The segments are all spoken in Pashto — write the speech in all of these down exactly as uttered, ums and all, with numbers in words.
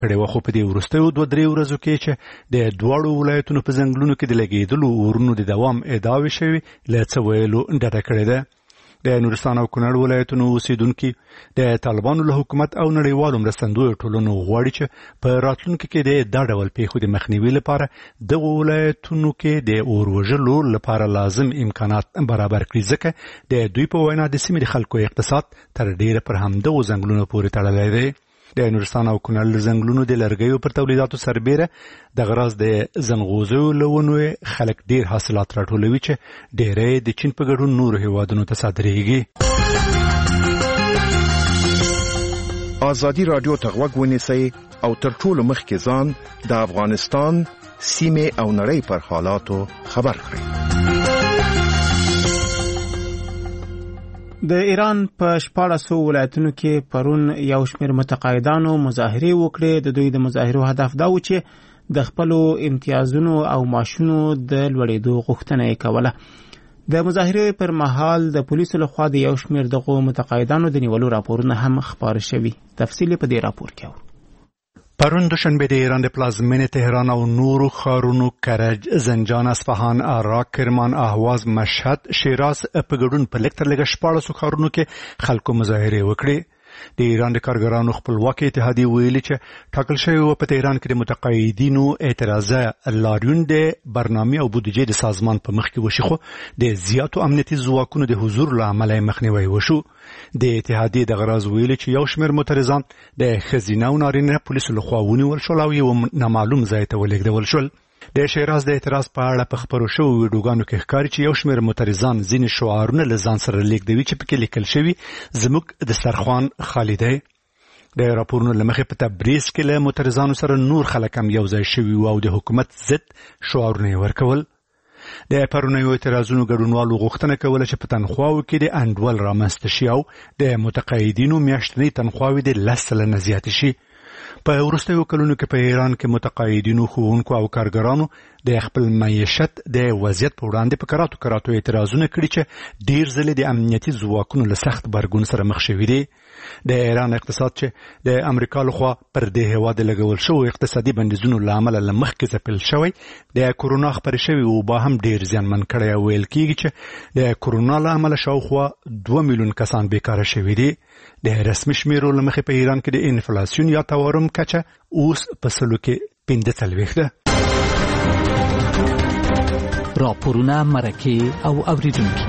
کړې وه. خو په دې وروستیو دوه درې ورځو کې چې د دواړو ولایتونو په ځنګلونو کې د لګېدلو اورونو د دوام ادعاوې شوې له څه ویلو ډډه کړې ده. د نورستان او کونړ ولایتونو اوسېدونکي د طالبانو له حکومت او نړیوالو مرستندویو ټولنو غواړي چې په راتلونکي کې د دا ډول پیښو د مخنیوي لپاره دغو ولایتونو کې د اور وژلو لپاره لازم امکانات برابر کړي، ځکه د دوی په وینا د سیمې د خلکو اقتصاد تر ډیره پر همدغو ځنګلونو پورې تړلی دی. د نورستان او کونړ ځنګلونو د لرګیو پر تولیداتو سربیره دغه راز د ځنغوزیو له ونو خلک ډیر حاصلات راټولوي چې ډیری د چین په ګډون نورو هیوادونو ته صادریږي. ازادي راډیو ته غوږ ونیسئ او تر ټولو مخکې ځان د افغانستان سیمې او نړۍ پر حالاتو خبر کړئ. د ایران په شپاړسو ولایتونو کې پرون یو شمېر متقاعدانو مظاهرې وکړې. د دوی د مظاهرو هدف دا و چې د خپلو امتیازونو او معاشونو د لوړېدو غوښتنه یې کوله. د مظاهرې پر مهال د پولیسو لخوا د یو شمېر دغو متقاعدانو د نیولو راپورونه هم خپاره شوي. تفصیل په دې راپور کې اورو. پرون دوشنبه د ایران د پلازمینې تهران او نورو ښارونو کرج، زنجان، اصفهان، عراق، کرمان، اهواز، مشهد، شیراز په ګډون په لږ تر لږه شپاړسو ښارونو کې خلکو مظاهرې وکړې. د ایران د کارګرانو خپلواکي اتحادیې ویلي چې ټاکل شوی و په تهران کې د متقاعدینو اعتراضه لاریون د برنامې او بودیجې د سازمان په مخ کې وشي، خو د زیاتو امنیتي ځواکونو د حضور له امله مخنیوی وشو. د اتحادیې دغه راز ویلي چې یو شمېر معترضان د ښځینه او نارینه پولیسو لخوا ونیول شول او یو نامعلوم ځای ته ولېږدول شول. د شیراز د اعتراض په اړه په خپرو شویو ویډیوګانو کې ښکاري چې یو شمېر معترضان ځینې شعارونه له ځان سره لېږدوي چې پکې لیکل شوي زموږ دسترخوان خالي دی. د راپورونو له مخې په تبریز کې له معترضانو سره نور خلک هم یو ځای شوي وو او د حکومت ضد شعارونه یې ورکول. د پرونیو اعتراضونو ګډونوالو غوښتنه کوله چې په تنخواو کې د انډول رامنځته شي او د متقاعدینو میاشتنۍ تنخواوې د لس سلنه زیاتې شي. په وروستیو کلونو کې په ایران کې متقاعدینو، ښوونکو او کارګرانو د خپل معیشت د وضعیت په وړاندې په کراتو کراتو اعتراضونه کړي چې ډیر ځلې د امنیتي ځواکونو له سخت غبرګون سره مخ شوي دي. د ایران اقتصاد چې د امریکا لخوا پر دې هیواد لګول شوی اقتصادي بندیزونو له امله له مخکې ځپل شوی، د کرونا خپرې شوې وبا هم ډیر زیانمن کړی او ویل کېږي چې د کرونا له امله شاوخوا دوه میلیون کسان بیکاره شوي دي. د رسمي شمیرو له مخې په ایران کې د انفلاسیون یا تورم کچه اوس په سلو کې پنځه څلوېښت ده. راپورونه، مرکې او اوریدونکي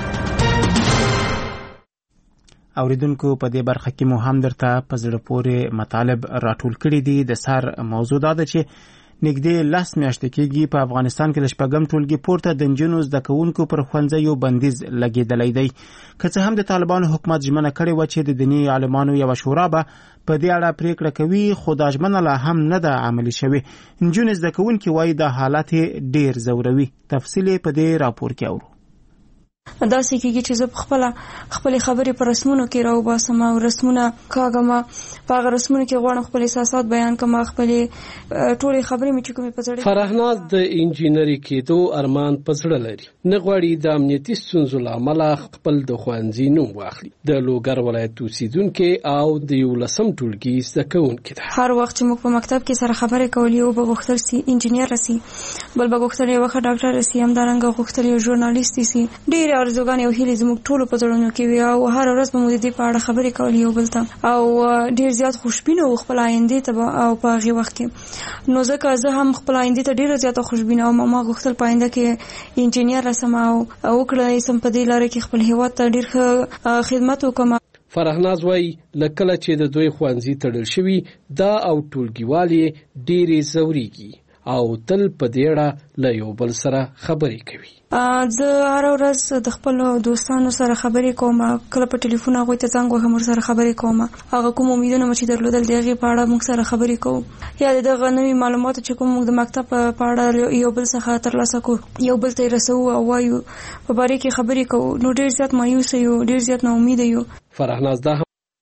اوریدونکو په دې برخه کې مو هم درته په زړه پورې مطالب راټول کړي دي. د سر موضوع دا ده چې نږدې لس میاشتې کېږي په افغانستان کې د شپږم ټولګي پورته د نجونو زده کوونکو پر ښوونځیو بندیز لګېدلی دی. که څه هم د طالبانو حکومت ژمنه کړې وه چې د دیني عالمانو یوه شورا به په دې اړه پریکړه کوي، خو دا ژمنه لا هم نه ده عملي شوې. نجونې زده کوونکي وایي دا حالت ډېر ځوروي. تفصیل په دې راپور کې اورو. داسې کېږي چې زه خپله خپلې خبرې په رسمونو کې راوباسم او رسمونه کاږم، په هغه رسمونو کې غواړم خپل احساسات بیان کړم، خپلې ټولې خبرې مې چې کومې په زړه. فرهناز د انجینري کېدو ارمان په زړه لري، نه غواړي د امنیتي ستونزو له امله خپل د ښوونځي نوم واخلي. د لوګر ولایت اوسېدونکې او د یولسم ټولګي زده کوونکې ده. هر وخت چې موږ په مکتب کې سره خبرې کولې، یو به غوښتل سي انجینر رسي، بل به غوښتل یو ښه ډاکټر رسي، همدارنګه غوښتل یو ژورنالیست سي. ډېر ارزوګانې او هیلې زموږ ټولو په زړونو کې وي او هر ورځ به مو د دې په اړه خبرې کولې یو بل ته، او ډېر زیات خوشبینه وو خپل آیندې ته او په هغې وخت کې. نو ځکه زه هم خپل آیندې ته ډېره زیاته خوشبینه وم. ما غوښتل په آینده کې انجینر رسم او وکړی سم په دې لاره کې خپل هېواد ته ډېر ښه خدمت وکړم. فرهناز وایي له کله چې د دوی ښوونځي تړل شوي دا او ټولګیوالې ډېرې ځورېږي او تل په دې اړه له یو بل سره خبرې کوي. زه هره ورځ د خپلو دوستانو سره خبرې کوم، کله په ټلیفون هغوی ته زنګ وهم ورسره خبرې کوم، هغه کوم امیدونه مو چې درلودل د هغې په اړه موږ سره خبرې کوو، یا د دغه نوي معلوماتو چې کوم موږ د مکتب په اړه یو بل څخه ترلاسه کوو، یو بل ته یې رسوو او وایو، په باره کې خبرې کوو. نو ډېر زیات مایوسه یو، ډېر زیات ناامیده یو. فرهناز دا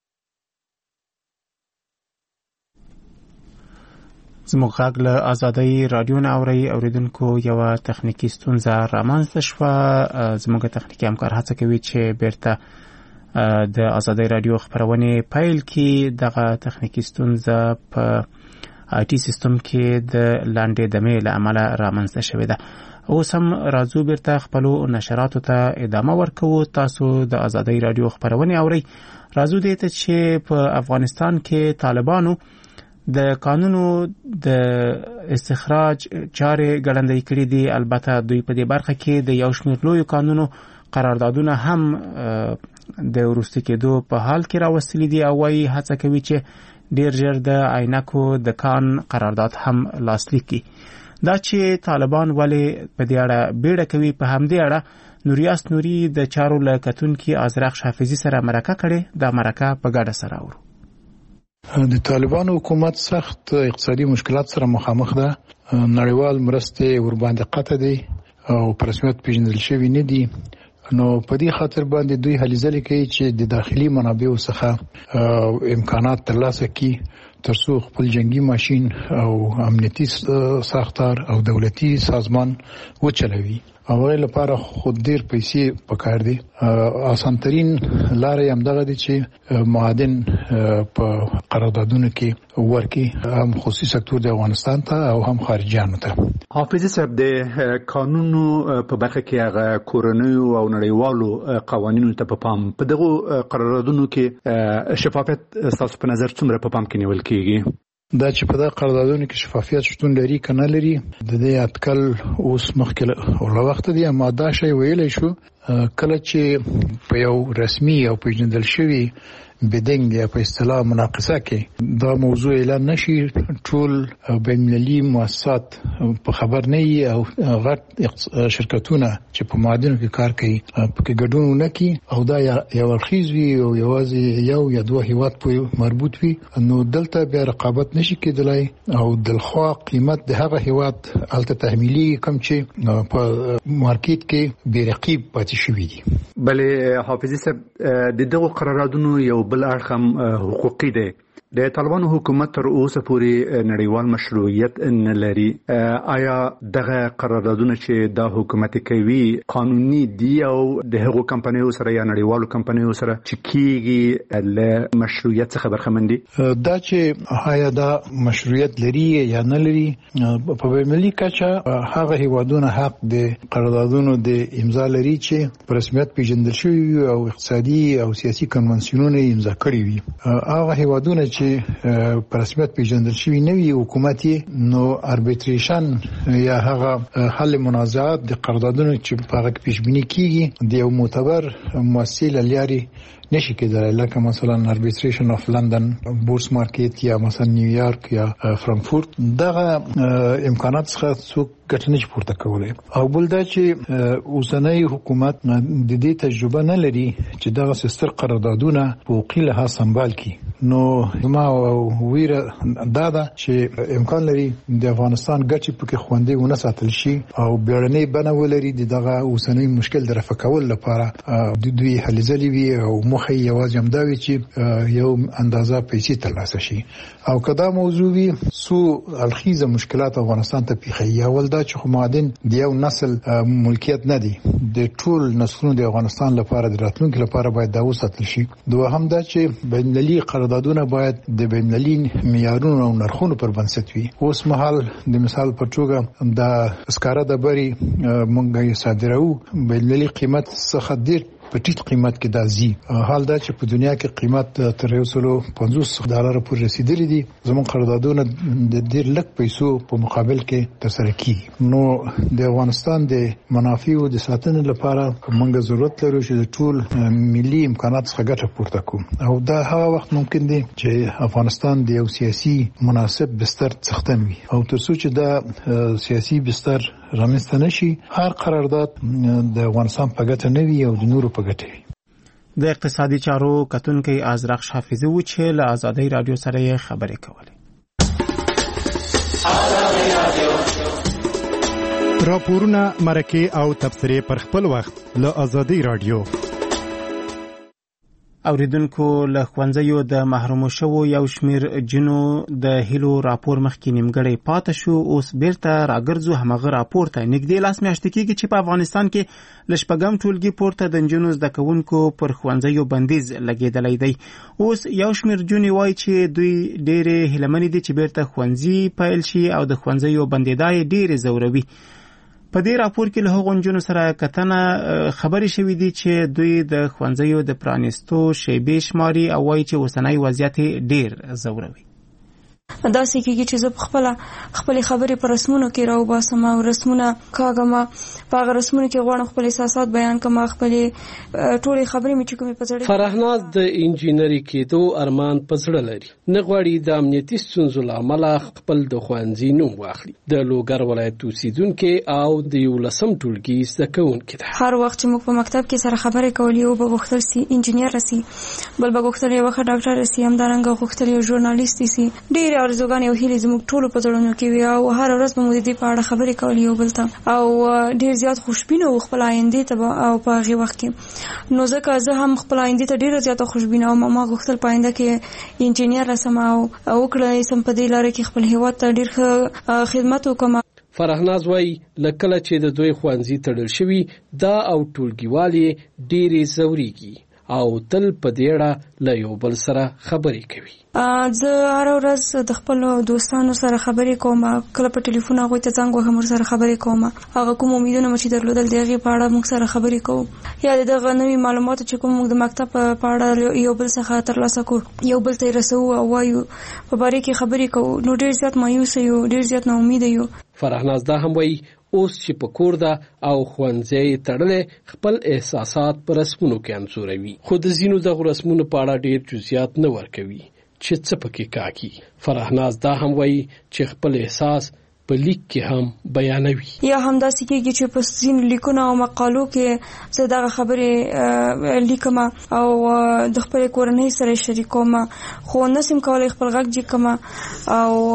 زموږ غږ له ازادۍ راډیو نه اورئ. اوریدونکو یوه تخنیکي ستونزه رامنځته شوه. زموږ تخنیکي همکار هڅه کوي چې بیرته د ازادۍ راډیو خپرونې پیل کړي. دغه تخنیکي ستونزه په آی ټي سیستم کې د لاندې دمې له امله رامنځته شوې ده. اوس هم راځو بیرته خپلو نشراتو ته ادامه ورکوو. تاسو د ازادۍ رادیو خبرونه اورئ. راځو دې ته چې په افغانستان کې طالبانو د قانونو د استخراج چارې ګړندۍ کړې دي. البته دوی په دې برخه کې د یو شمېر لویو قانونو قراردادونه هم د وروسته کېدو په حال کې راوستلي دي او وايي هڅه کوي چې ډیر ژر د عینکو د کان قرارداد هم لاسلیک کړي. دا چې طالبان ولې په دې اړه بیړه کوي، په همدې اړه نوریاس نوري د چارو له کتونکي ازرق حافظي سره مرکه کړې. دا مرکه په ګډه سره اورو. د طالبانو حکومت سخت اقتصادي مشکلات سره مخامخ ده. نړیوال مرستې ورباندې قطع دي او په رسمیت پیژندل شوی نه دي. نو په دې خاطر باندې دوی هلې ځلې کوي چې د داخلي منابعو څخه امکانات ترلاسه کړي ترڅو خپل جنگي ماشين او امنیتي ساختار او دولتي سازمان وچلوي. اوغه لپاره خود ډیر پیسې پکار دي. آسان ترين لارې هم دغه دي چې معادن په قراردادونو کې ورکي هم خصوصي سکتور د افغانستان ته او هم خارجيانو ته. حافظ صاحب د قانونو په برخه کې هغه کورنۍ او نړیوالو قوانینو ته په پام په دغه قراردادونو کې شفافیت تاسو په نظر څومره په پام کې نیول کیږي؟ دا چې په دغه قراردادونو کې شفافیت شتون لري کنه لري د دې اټکل اوس مخکې او وخت دی اما دا شی ویلای شو کله چې په یو رسمي او پیژندل شوی بدنګ یا په اصطلاح مناقصه کې دا موضوع اعلان نشي ټول بین‌المللي مؤسسات په خبر نه وي او غټ شرکتونه چې په معادنو کې کار کوي په کې ګډون نه کوي او دا یو ورخیز وي او یوازې یو یا دوه هیواد په مربوط وي نو دلته بیا رقابت نشي کېدلای او دلخوا قیمت د هغه هیواد الته تحمیلي کم چې په مارکیټ کې بې رقیب پاتې شوی دي. بلې حافظي صاحب د دغه قراردادونو یو بل اړخ هم حقوقي دی. د طالبانو حکومت تر اوسه پورې نړیوال مشروعیت نه لري. آیا دغه قراردادونه چې د حکومت کوي قانوني دي او د هغو کمپنیو سره یا نړیوالو کمپنیو سره چې کیږي له مشروعیت څخه برخمن دي؟ دا چې آیا دا مشروعیت لري یا نه لري په بین‌المللي کچه هغه هیوادونه حق د قراردادونو د امضا لري چې په رسمیت پیژندل شوی او اقتصادي او سیاسي کنوانسیونونه امضا کړی وي. هغه هیوادونه چې په رسمیت پیژندل شوی نه وي حکومت نو اربیټریشن یا هغه حل منازعات د قراردادونو چې په هغه پیش بینی کیږي د یو معتبر مؤسسې لاري نشي کېدای لکه مثلا اربیټریشن اف لندن بورس مارکیټ یا مثلا نیویارک یا فرانکفورت دغه امکانات څخه څوک ګټه نشي پورته کولای. او بل دا چې اوسنۍ حکومت د دې تجربه نه لري چې دغه سستر قراردادونه په حقوقي لحاظ سمبال کړي. نو ما ویره دا ده چې امکان لري د افغانستان ګټې پکې خوندې ونه ساتل شي او بیړنۍ بڼه ولري دغه اوسنۍ مشکل د رفع کول لپاره د دوی هلې ځلې وي او مخه یوازې هم دا وي چې یو اندازه پیسې ترلاسه شي. او کدا موضوع وي سو الخیزه مشکلات افغانستان ته پیښي اول دا چې معادن د یو نسل ملکیت نه دي د ټول نسلونو د افغانستان لپاره د راتلونکو لپاره باید دا وساتل شي. دوهم دا چې بین‌المللي قراردادونه باید د بین‌المللي معیارونو او نرخونو پر بنسټ وي. اوس مهال د مثال په توګه د اسکاره د بری مونږه صادرو بین‌المللي قیمت څخه ډیر په ټیټ قیمت کې دازي. حال دا چې په دنیا کې قیمت تر یو سل پنځوس ډالر پورې رسیدلی دي زموږ قراردادونه د ډیر لږ پیسو په مقابل کې ترسره کیږي. نو د افغانستان د منافعو د ساتنې لپاره موږ ضرورت لرو چې د ټول ملي امکانات څخه ګټه پورته کړو او دا هغه وخت ممکن دی چې افغانستان د یو سیاسي مناسب بستر څښتن وي او ترڅو چې دا سیاسي بستر رامنځته نشي هر قرارداد د افغانستان په ګټه نه وي او د نورو په ګټه وي. د اقتصادي چارو کتونکي ازرق حافظي و چې له ازادۍ رادیو سره یې خبرې کولې. راپورونه مرکه او تبصرې پر خپل وخت له ازادۍ رادیو. اوریدونکو له ښوونځیو د محرومو شوو یو شمیر جنو د هیلو راپور مخکې نیمګړی پاتې شو، اوس بیرته راګرځو همغه راپور ته. نږدې لاس میاشتې کېږي چې په افغانستان کې له شپږم ټولګي پورته د نجونو زده کوونکو پر ښوونځیو بندیز لګېدلی دی. اوس یو شمیر جونې وایي چې دوی ډېرې هیلهمنې دي چې بیرته ښوونځي پیل شي او د ښوونځیو بندېدا یې ډېرې ځوروي. په دې راپور کې له هغو نجونو سره کتنه خبرې شوې دي چې دوی د ښوونځیو د پرانیستو شیبې شماري او وایي چې اوسنی وضعیت ډېر ځوروي. دا سکیږي چې زه په خپل خپل خبرې پر رسمونو کې راوباسم او رسمونه کاغم، په هغه رسمونو کې غواړم خپل احساسات بیان کړم، خپل ټولې خبرې مې چې کومې په زړه. فرهناز د انجینری کېدو ارمان په زړه لري، نه غواړي د امنیتي ستونزو له امله خپل د ښوونځي نوم واخلي. د لوګر ولایت اوسیدونکي او د یولسم ټولګي زده کوونکي ده. هر وخت چې موږ په مکتب کې سره خبرې کولې او به غوښتل سي انجینر راسي، بل به غوښتل یو ښه ډاکټر راسي، همدارنګه غوښتل یو ژورنالیست سي. ډېر ارزوګانې او هیلې زموږ ټولو په زړونو کې وي او هر ورځ به مو د دې په اړه خبرې کولې یو بل ته، او ډېر زیات خوشبینه وو خپل آیندې ته او په هغې وخت کې. نو ځکه زه هم خپل آیندې ته ډېره زیاته خوشبینه وم. ما غوښتل په آینده کې انجینر راسم او وکړی سم په دې لاره کې خپل هېواد ته ډېر ښه خدمت وکړم. فرهناز وایي له کله چې د دوی ښوونځي تړل شوي دا او ټولګیوالې ډېرې ځورېږي او تل په دې اړه له یو بل سره خبرې کوي. زه هر ورځ د خپل دوستانو سره خبرې کوم، کله په ټلیفون هغوی ته زنګ وهم ورسره خبرې کوم، هغه کوم امیدونه مې چې درلودل د هغې په اړه موږ سره خبرې کوو، یا د دغه نوي معلوماتو چې کوم موږ د مکتب په اړه یو بل څخه ترلاسه کوو یو بل ته یې رسوو او وایو په باره کې خبرې کوو. نو ډېر زیات مایوسه یو، ډېر زیات ناامیده یو. فرهناز دا هم وایي اوس چې په کور ده او ښوونځی تړلی خپل احساسات په رسمونو کې انځوروي، خو د ځینو دغو رسمونو په اړه ډېر جزئیات نه ورکوي چې څه پکې کاږي. فرهناز دا هم وایي چې خپل احساس په لیک کې هم بیانوي. یا هم داسې کېږي چې په ځینو لیکونو او مقالو کې زه دغه خبرې لیکم او د خپلې کورنۍ سره شریکوم، خو نسم کولی خپل غږ جګ کړم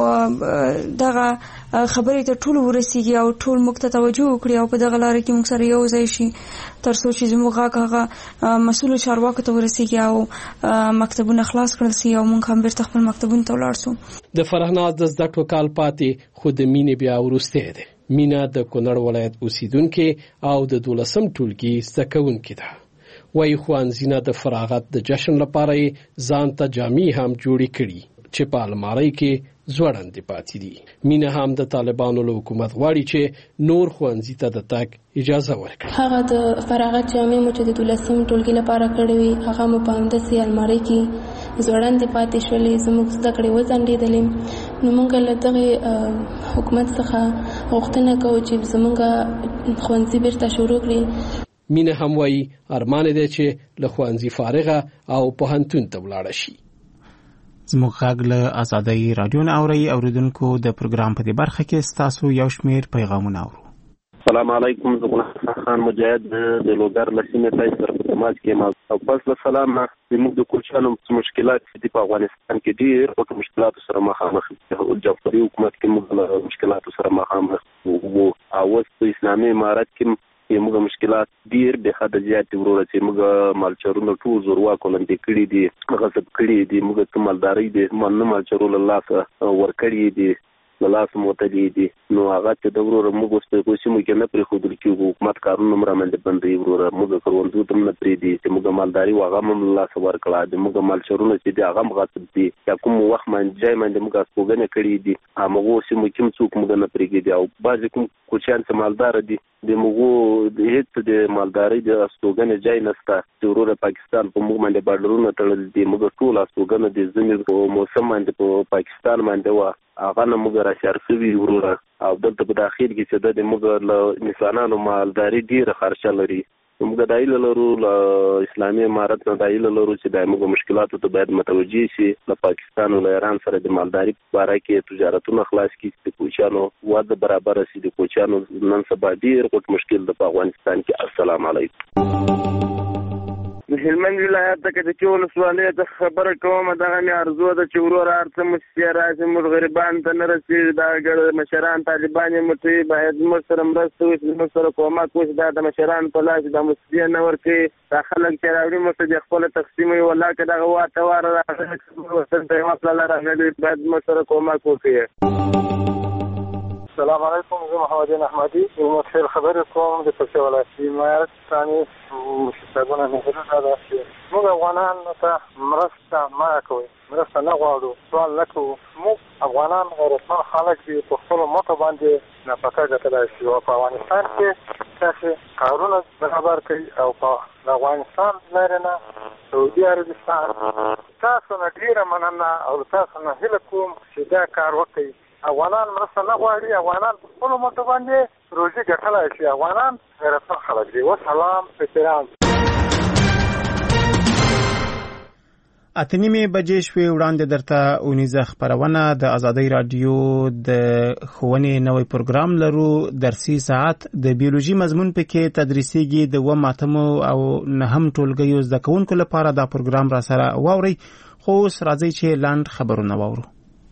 او دغه خبرې ته ټول ورسیږي او ټول موږ ته توجه وکړي او په دغه لاره کې موږ سره یو ځای شي تر څو چې زموږ غږ هغه مسؤلو چارواکو ته ورسیږي او مکتبونه خلاص کړل سي او موږ هم بیرته خپل مکتبونو ته ولاړ سو. د فرهناز د زده کړو کال پاتې، خو د مینې بیا وروستی دی. مینا د کونړ ولایت اوسیدونکې او د دولسم ټولګي زده کوونکې ده. وایي ښوونځي نه د فراغت د جشن لپاره یې ځان ته جامې هم جوړې کړي چې په المارۍ کې زوړندې پاتې دي. مینه هم د طالبانو له حکومت غواړي چې نور ښوونځي ته د تګ اجازه ورکړي. هغه د فراغت جامې مو چې د دولسم ټولګي لپاره کړې وي هغه مو په همداسې المارۍ کې زوړندې پاتې شولې، زموږ زده کړې وځنډېدلې. نو موږ له دغې حکومت څخه غوښتنه کوو چې زموږ ښوونځي بیرته شروع کړي. مینه هم وایي ارمان دی چې له ښوونځي فارغه او پوهنتون ته ولاړه شي. زموږ غږ له آزادۍ راډیو نه اورئ. اوریدونکو د پروګرام په دې برخه کې ستاسو یو شمیر پیغامونه اورو. السلام علیکم، زه غلام خان مجاهد د لوګر له سیمې تاسو سره په تماس کې یم. او پس له سلام نه زموږ د کوچیانو مشکلات دي په افغانستان کې ډېر غټ مشکلات سره مخامخ دي. جعفري حکومت کې موږ له مشکلات سره مخامخ وو او اوس په اسلامي امارت کې موږ مشکلات ډېر به حد زیات وروره چې موږ مالچرونه ټول زورواکو لاندې کړي دي، غصب کړي دي، موږ ته مالداري دي نه مالچرو له لاسه ورکړي دي، له لاسه موتلي دي. نو هغه چې د وروره موږ اوس په کوڅو کې نه پرېښودل کېږو، حکومت کارونه هم رامنځته بندوي. وروره موږ کروندو ته هم نه پرېږدي چې موږ مالداري هغه هم له لاسه ورکړه دي، موږ مالچرونه چې دي هغه هم غصب دي. یا کوم وخت باندې ځای باندې موږ استوګنې کړي دي همغو سیمو کې هم څوک موږ نه پرېږدي. او بعضې کوم کوچیان چې مالداره دي د موږ د هېڅ د مالدارۍ د استوګنې ځای نشته چې وروره پاکستان په موږ باندې بارډرونه تړل دي. موږ ټول استوګنه د ژمي په موسم باندې په پاکستان باندې وه، هغه نه موږ راشار شوي وروره. او دلته په داخل کې چې د موږ له انسانانو مالداري ډېره خرچه لري. موږ دا هیله لرو له اسلامي امارت نه دا هیله لرو چې د موږ مشکلاتو ته باید متوجه شي، له پاکستان او له ایران سره د مالداري په باره کې تجارتونه خلاص کړي، د کوچیانو وده برابر شي. د کوچیانو نن سبا ډېر غټ مشکل د افغانستان کې. السلام علیکم. هلمند ولایت ته کې چې ولسوالۍ ته خبره کوم دغه مې ارزو ده چې ورور ارته مسیا راځي موږ غریبان ته نه رسېږي دا ګړ مشران طالبان یې مټي باید موږ سره مرسته وکړي موږ سره کومک وکړي دا د مشران په لاس د مسیا نه ورکړي دا خلک چې راوړي موږ ته خپل تقسیم وي والله که دغه واټه واره راغلی وطن ته یې مسله راغلي باید موږ سره کومک وکړي. السلام علیکم، زه محمد احمدی یو متخیل خبرې کوم د پکتیا ولایت حمایت ثاني مشرانو نه هیله ده چې موږ افغانان ته مرسته ما کوي مرسته نه غواړو سوال نه کوو. موږ افغانان غیرتمن خلک دي په خپلو مټو باندې نفقه ګټلی شي او په افغانستان کې تاسې کارونه برابر کوي او په افغانستان لرې نه سعودي عربستان تاسو نه ډېره مننه او تاسو نه هیله کوم چې دا کار وکړئ. افغانان مرسته نه غواړي، افغانان په خپلو مټو باندې روزي ګټلی شي. افغانان غیرتمن خلک دي. وسلام، احترام. اته نیمې بجې شوې وړاندې درته اونیزه خپرونه د ازادۍ راډیو د ښوونې نوی پروګرام لرو. درسي ساعت د بیولوژي مضمون پکې تدریسیږي. د اووم اتمو او نهم ټولګیو زده کوونکو لپاره دا پروګرام را سره واورئ. خو اوس راځئ چې لاند خبرونه واورو.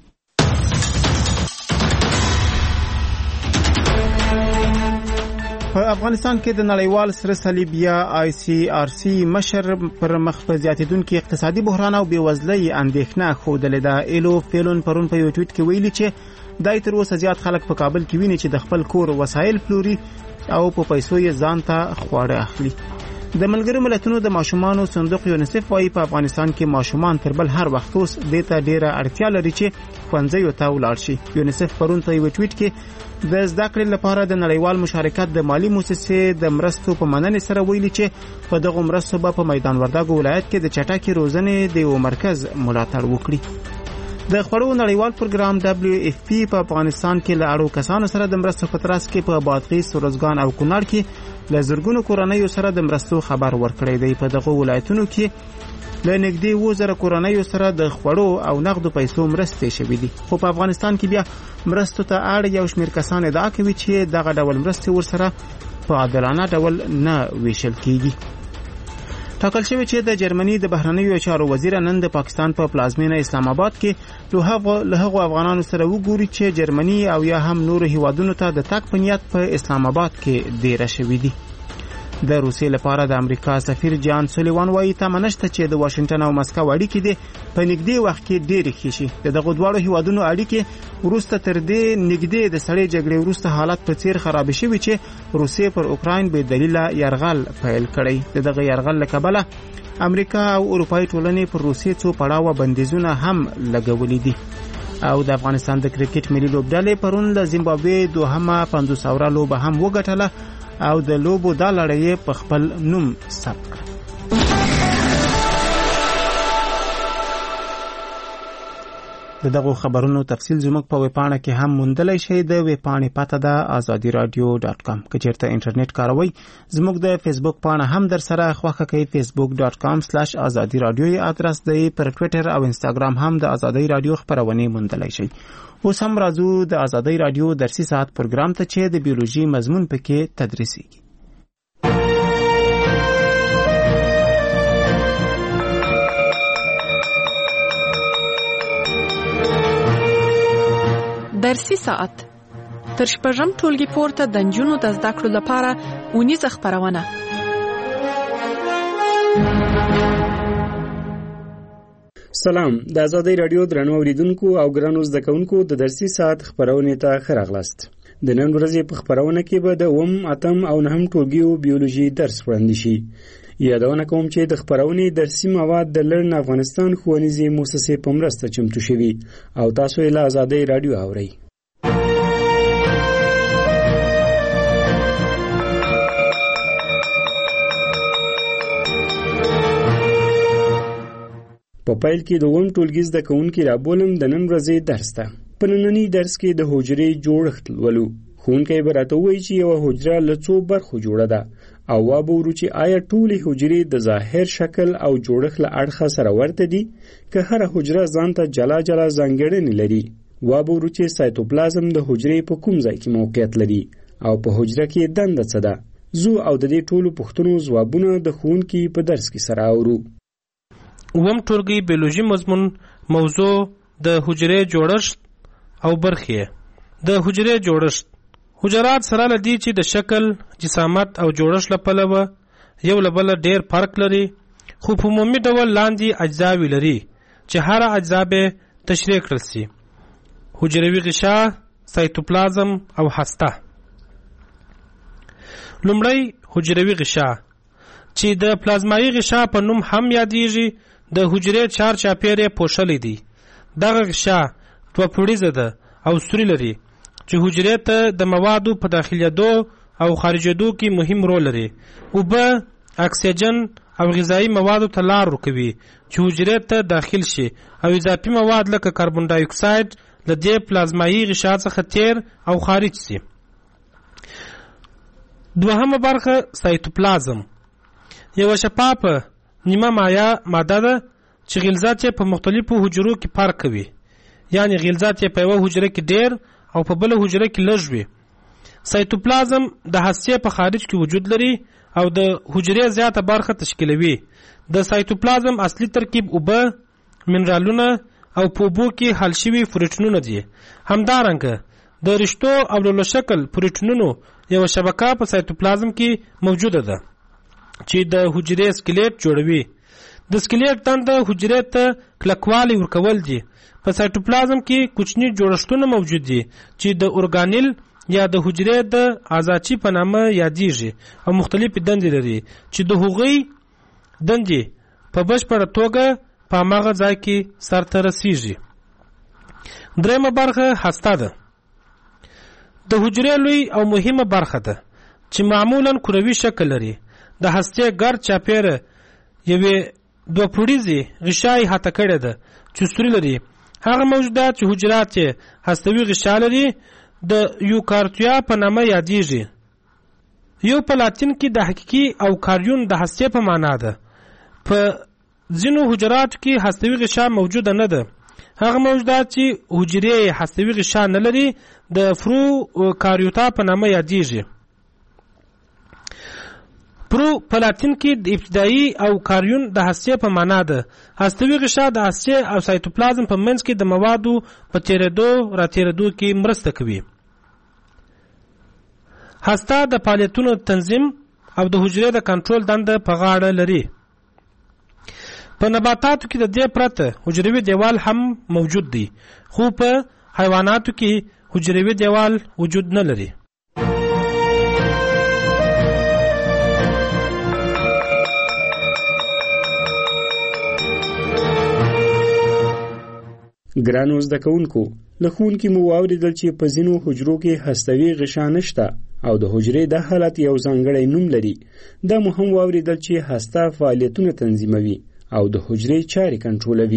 په افغانستان کې د نړیوال سره صلیب یا آی سی آر سی مشر پر مخ په زیاتیدونکو اقتصادي بحران او بیوزلۍ اندېښنه خوده ده. ایلو فیلون پرون په یو ټویټ کې ویلي چې دای تر اوسه زیات خلک په کابل کې ویني چې د خپل کور وسایل پلوري او په پیسو یې ځان ته خواړه اخلي. د ملګرو ملتونو د ماشومانو صندوق یونیسف وايي په افغانستان کې ماشومان تر بل هر وخت اوس د ته ډیره اړتیا لري چې ښوونځیو ته ولاړ شي. یونیسف پرون په یو ټویټ کې د زده کړې لپاره د نړیوال مشارکت د مالی مؤسسې د مرستو په مننې سره ویلي چې په دغه مرستو به په میدان وردګو ولایت کې د چټکې روزنې د یو مرکز ملاتړ وکړي. د خوړو نړیوال پروګرام دبليو اف پی په افغانستان کې له اړو کسانو سره د مرستو په ترڅ کې په بادغیس، روزګان او کونړ کې له زرګونو کورنیو سره د مرستو خبر ورکړی دی. په دغه ولایتونو کې له نږدې اووه زره کورنیو سره د خوړو او نغدو پیسو مرستې شوې دي. خو په افغانستان کې بیا مرستو ته اړ یو شمېر کسان ادعا کوي چې دغه ډول مرستې ورسره په عادلانه ډول نه ویشل کیږي. ټاکل شوی چې د جرمني د بهرنیو چارو وزیر نن د پاکستان په پلازمینه اسلام آباد کې له هغو افغانانو سره وګوري چې جرمني او یا هم نور هیوادونو ته د تګ په نیت په اسلام آباد کې دیره شوي دي. د روسیې لپاره د امریکا سفیر جان سولیوان وايي تمه نشته چې د واشنگټن او مسکو اړیکې د په نږدې وخت کې ډېرې ښې شي. د دغه دواړو هیوادونو اړیکې وروسته تر دې نږدې د سړې جګړې وروسته حالت په څیر خراب شوي چې روسیې پر اوکراین بې دلیله یرغل پیل کړی. د دغه یرغل له کبله امریکا او اروپایي ټولنې پر روسیې څو پړاوه بندیزونه هم لګولي دي. او د افغانستان د کرکټ ملي لوبډلې پرون د زیمبابوې دوهمه پنځوس اوره لوبه هم وګټله او د لوبو دا لړۍ په خپل نوم ثبت کړه. د دغه خبرونو تفصیل زموږ په ویبپاڼه کې هم موندلی شئ. د ویبپاڼې پته ده آزادي رادیو ډاټ کام. که چیرته انټرنیټ کاروئ زموږ د فیسبوک پاڼه هم در سره خوښه کړئ. فیسبوک ډاټ کام سلاش آزادي رادیو ادرس دی. پر ټویټر او انستاګرام هم د آزادي رادیو خبرونه موندلی شئ. اوس هم راځو د آزادۍ رادیو درسي ساعت پروګرام ته چې د بیولوژي مضمون پکې تدریسیږي. درسي ساعت تر شپږم ټولګي پورته د نجونو د زده کړو لپاره اونیزه خپرونه. سلام، د آزادۍ رادیو درنو اوریدونکو او ګرانو زده کوونکو د درسي ساعت خبرونه ته ښه راغلاست. د نن ورځې په خبرونه کې به د اووم، اتم او نهم ټولګیو بیولوژي درس وړاندې شي. یادونه کوم چې د خبرونې درسي مواد د لرن افغانستان ښوونیزې مؤسسې په مرسته چمتو شوي او تاسو یې له آزادۍ رادیو اورئ. په پیل کې د اووم ټولګي زده کوونکي رابولم د نن ورځې درس ته. په ننني درس کې د حجرې جوړښت لولو. ښوونکی به راته ووایي چې یوه حجره له څو برخو جوړه ده او وابورو چې آیا ټولې حجرې د ظاهر شکل او جوړښت له اړخه سره ورته دي که هره حجره ځان ته جلا جلا ځانګړنې لري. وابورو چې سایتوپلازم د حجرې په کوم ځای کې موقعیت لري او په حجره کې دنده څه ده. زو او د دې ټولو پوښتنو ځوابونه د ښوونکي په درس کې سره اورو. اووم ټولګي بیولوژي مضمون موضوع د حجرې جوړښت او برخې. د حجرې جوړښت حجرات سره لدی چې د شکل، جسامت او جوړښت له پلوه یو له بله ډېر فرق لري، خو په عمومي ډول لاندې اجزاوې لري چې هر اجزا به تشریح کړل سي: حجروي غشا، سایتوپلازم او هسته. لومړی حجروي غشا چې د پلازمایي غشا په نوم هم یادیږي، د حجرې چار چاپیره پوښلې دي. دغه غشا دوه پوړیزه ده او سوري لري چې حجرې ته د موادو په داخليدو او خارجېدو کې مهم رول لري. اوبه، اکسیجن او غذایی موادو ته لار ورکوي چې حجرې ته داخل شي او اضافي مواد لکه کاربن ډای اکساید له دې پلازمایي غشا څخه تیر او خارج شي. دوهمه برخه سایتوپلازم یو شفافه نیمه مایع ماده ده چې غلظات یې په مختلفو حجرو کې فرق کوي، یعنی غلظات یې په یوه حجره کې ډیر او په بله حجره کې لږ وي. سایتوپلازم د هستې په خارج کې وجود لري او د حجرې زیاته برخه تشکیلوي. د سایتوپلازم اصلي ترکیب اوبه، منرالونه او په اوبو کې حل شوي پروټینونه دي. همدارنګه د رشتو او لولو شکل پروټینونو یو شبکه په سایتوپلازم کې موجوده ده چې د حجرې سکلیټ جوړوي. د سکلیټ دنده حجرې ته کلکوالی ورکول دي. په سایتوپلازم کې کوچني جوړښتونه موجود دي چې د اورګانیل یا د حجرې د آزاچي په نامه یادیږي او مختلفې دندې لري چې د هغوی دندې په بشپړه توګه په هماغه ځای کې سرته رسیږي. درېیمه برخه هسته ده. د حجرې لوی او مهمه برخه ده چې معمولا کروي شکل لري. د هستې ګرد چاپیره یوې دوه پوړیزې غشای هته کړې ده چې سوري لري. هغه موجودات چې حجرات یې هستوي غشا لري د یوکارتیا په نامه یادیږي. یو په لاتین کې د حقیقي او کاریون د هستې په معنا ده. په ځینو حجراتو کې هستوي غشا موجوده نه ده. هغه موجودات چې حجرې هستوي غشا نه لري د فرو کاریوتا په نامه یادیږي. پرو په لاتین کې د ابتدایي او کاریون د هستې په معنا ده. هستوي غشا د هستې او سایتوپلازم په منځ کې د موادو په تیرېدو را تیرېدو کې مرسته کوي. هسته د فعالیتونو تنظیم او د حجرې د کنټرول دنده په غاړه لري. په نباتاتو کې د دې پرته حجروي دیوال هم موجود دی، خو په حیواناتو کې حجروي دیوال وجود نه لري. ګرانو زده کوونکو، له ښوونکي مو واورېدل چې په ځینو حجرو کې هستوي غشا نشته او د حجرې دا حالت یو ځانګړی نوم لري. دا مو هم واورېدل چې هسته فعالیتونه تنظیموي او د حجرې چارې کنټرولوي.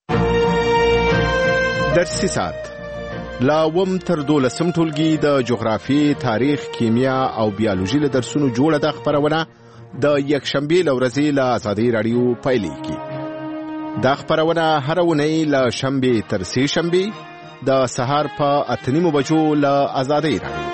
درسي ساعت لا وم تر دولسم ټولګي د جغرافي، تاریخ، کیمیا او بیولوژي له درسونو جوړه ده خبرونه د یکشنبې له ورځې له آزادۍ راډیو پیلېږي. دا خبرونه هر اونۍ له شنبې تر سې شنبې د سهار په اته نیمو بجو له آزادۍ راډیو.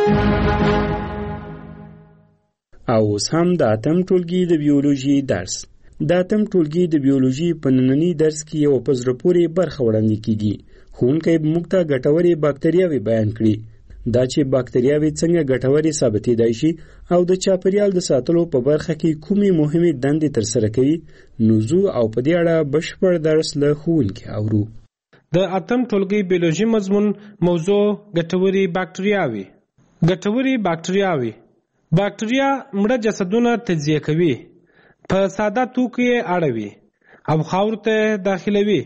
او اوس هم د اتم ټولګي د بیولوژي درس. د اتم ټولګي د بیولوژي په ننني درس کې یو په زړه پورې برخه وړاندې کیږي. ښوونکی به موږ ته ګټورې باکتریاوې بیان کړي. دا چې باکتریاوې څنګه ګټورې ثابتېدای شي او د چاپیریال د ساتلو په برخه کې کومې مهمې دندې ترسره کوي، نوزو او په دې اړه بشپړ درس له ښوونکي اورو. د اتم ټولګي بیولوژي مضمون موضوع ګټورې باکتریاوې. ګټورې باکتریاوې باکتریا مړه جسدونه تجزیه کوي، په ساده توکو یې اړوي او خاورو ته داخلوي.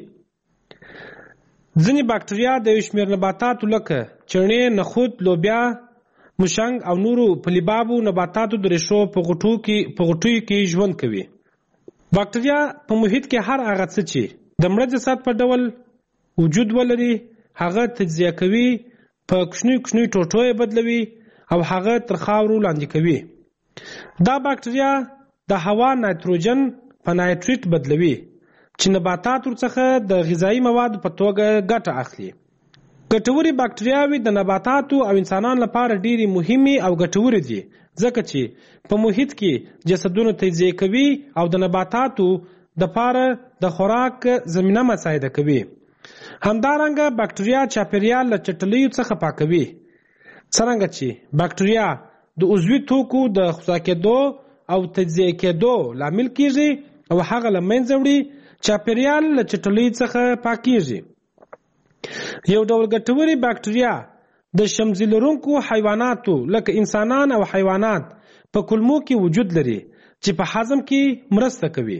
ځینې باکتریا د یو شمېر نباتاتو لکه چڼې، نخود، لوبیا، موشنګ او نورو پلیبابو نباتاتو د ریښو په غټو کې په غټیو کې ژوند کوي. باکتریا په محیط کې هر هغه څه چې د مړه جسد په ډول وجود ولري هغه تجزیه کوي، په کوچنیو کوچنیو ټوټو یې بدلوي او هغه تر خاورو لاندې کوي. دا باکتریا د هوا نایتروجن په نایتریت بدلوي چې نباتات ورڅخه د غذایی موادو په توګه ګټه اخلي. ګټورې باکتریاوې د نباتاتو او انسانانو لپاره ډېرې مهمې او ګټورې دي، ځکه چې په محیط کې جسدونو تجزیه کوي او د نباتاتو د پاره د خوراک زمینه مساعده کوي. همدارنګه بکټریا چاپیریال له چټلیو څخه پاکوي. څرنګه چې بکټریا د عضوي توکو د خصا کېدو او تجزیه کېدو لامل کیږي او هغه له منځه وړي، چاپیریال له چټلیو څخه پاکیږي. یو ډول ګټوري بکټریا د شمزي لرونکو حیواناتو لکه انسانان او حیوانات په کولمو کې وجود لري چې په هضم کې مرسته کوي.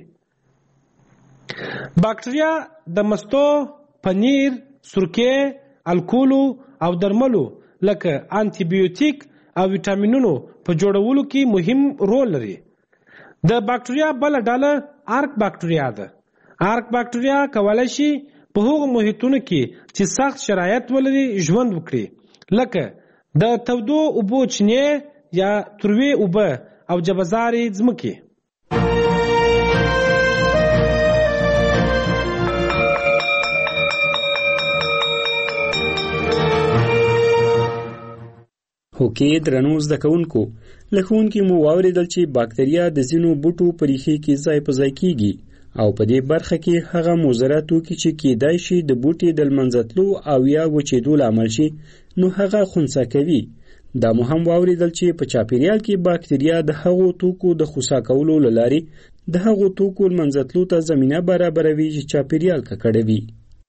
بکټریا د مستو، پنیر، سرکې، الکولو او درملو لکه انټي بیوټیک او ویټامینونو په جوړولو کې مهم رول لري. د بکټریا بل ډله ارک بکټریا ده. ارک بکټریا کولای شي په هغو محیطونو کې چې سخت شرایط ولري ژوند وکړي، لکه د تودو اوبو چینې یا تروې اوبه او جبزارې ځمکې. هوکې درنو زده کوونکو، له ښوونکي مو واورېدل چې باکتریا د ځینو بوټو په ریښې کې ځای په ځای کیږي او په دې برخه کې هغه مضره توکي چې کیدای شي د بوټي د لمنځه تلو او یا وچېدو لامل شي نو هغه خنثی کوي. دا مو هم واورېدل چې په چاپیریال کې باکتریا د هغو توکو د خنثی کولو له لارې د هغو توکو لمنځه تلو ته زمینه برابروي چې چاپیریال ککړوي.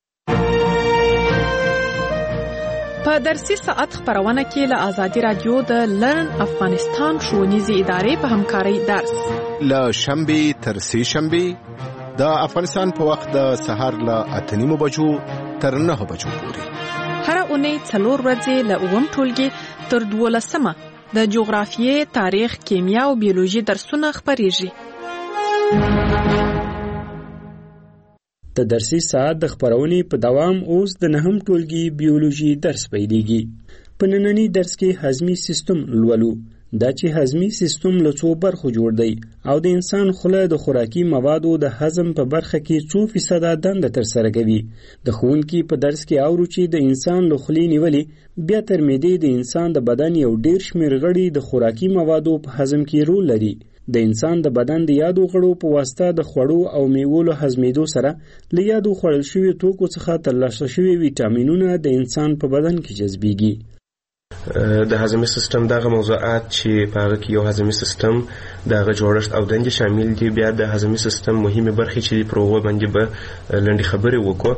په درسي ساعت خبرونه کې له آزادي رادیو د لرن افغانستان ښوونیزې ادارې په همکارۍ درس له شنبې تر سې شنبې د افغانستان په وخت د سهار له اته نیمو بجو تر نهه بجو پورې. هره اونۍ څلور ورځې له اووم ټولګي تر دولسمه د جغرافیې، تاریخ، کیمیا او بیولوژي درسونه خپریږي. د درسي ساعت د خبرونې په دوام اوس د نهم ټولګي بیولوژي درس پیلېږي. په ننني درس کې هضمي سیستم لولو. دا چې هضمي سیستم له څو برخو جوړ دی او د انسان خوله د خوراکي موادو د هضم په برخه کې څو فیصده دنده ترسره کوي. د ښوونکي په درس کې اورو چې د انسان له خولې نیولې بیا تر معدې د انسان د بدن یو ډیر شمېر غړي د خوراکي موادو په هضم کې رول لري. د انسان د بدن د یادو غړو په واسطه د خوړو او میوو له هضمېدو سره له یادو خوړل شوي توکو څخه ترلاسه شوي ویټامینونه د انسان په بدن کې جذبېږي. د هضمي سیستم دغه موضوعات چې په هغه کې یو هضمي سیستم دغه جوړښت او دندې شامل دي. بیا د هضمي سیستم مهمه برخې چې پر هغه باندې به لنډې خبرې وکړو.